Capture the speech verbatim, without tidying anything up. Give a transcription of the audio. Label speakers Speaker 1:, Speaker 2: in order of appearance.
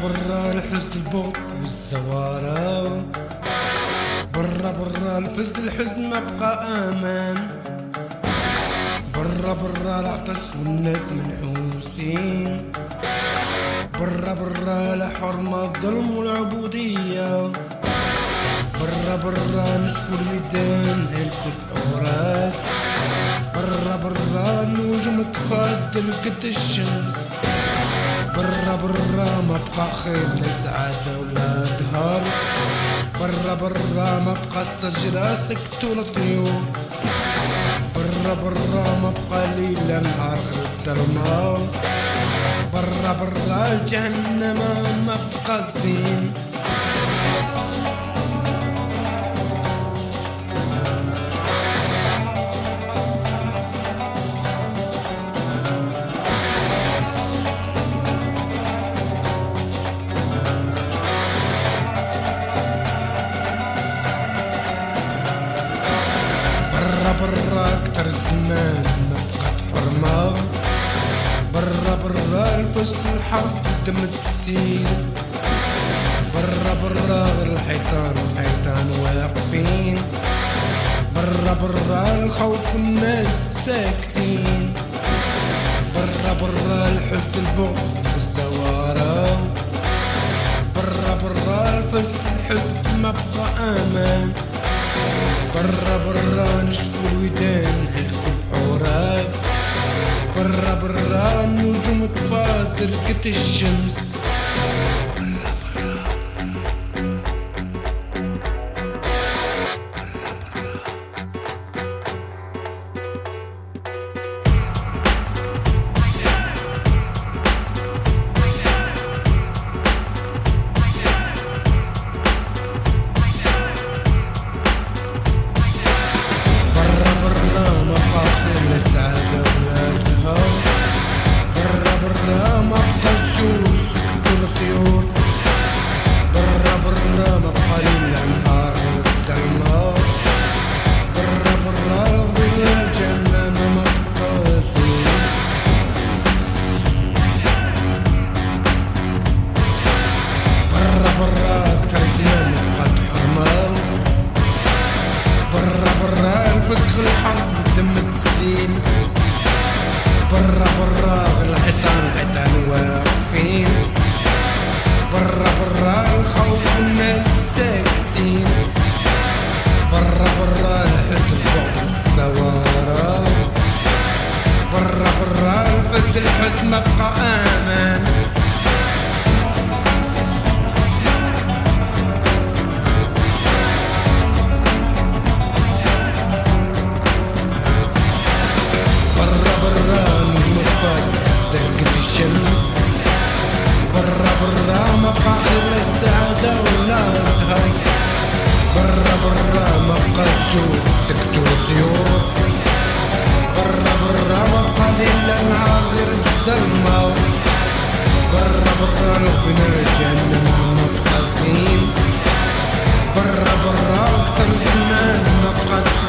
Speaker 1: برا الحزن البغض والزوارة، برا برا الفزد الحزن ما بقى امان، برا برا العطش والناس منحوسين، برا برا لا حرمة الظلم والعبودية، برا برا نشفوا الميدان هلكوا الأوراد، برا برا النجوم تفضل قد الشمس، برا برا ما بقى خير لا سعادة ولا زهر، برا برا ما بقى الشجرة سكت ولا طيور، برا برا ما بقى ليل لا نهار غير الظلمة، برا برا الجهنم ما بقى الزين. برا اكتر زمان ما بقات حرمة، برا برا الفزت الحرب دم تسيل، برا برا غير الحيطان الحيطان واقفين، برا برا الخوف والناس ساكتين، برا برا الحزن البغض والزوارة، برا برا الفزت الحزن ما بقى امان، برا برا نشفوا الودان هلكوا البحورات، برا برا النجوم تفاضل قد الشمس، برا برا فسخ الحرب دم تسيل، برا برا الحيطان الحيطان واقفين، برا برا الخوف والناس ساكتين، برا برا الحزن البغض والزوارة، برا برا الفزد الحزن ما بقى امان. برا برا ما بقى غير السعادة ولا الزهر، برا برا ما بقى الجوع سكتوا الطيور، برا برا ما بقى ليل لا نهار غير الظلمة، برا برا ربنا جهنم ما بقى زين، برا برا أكتر زمان ما بقى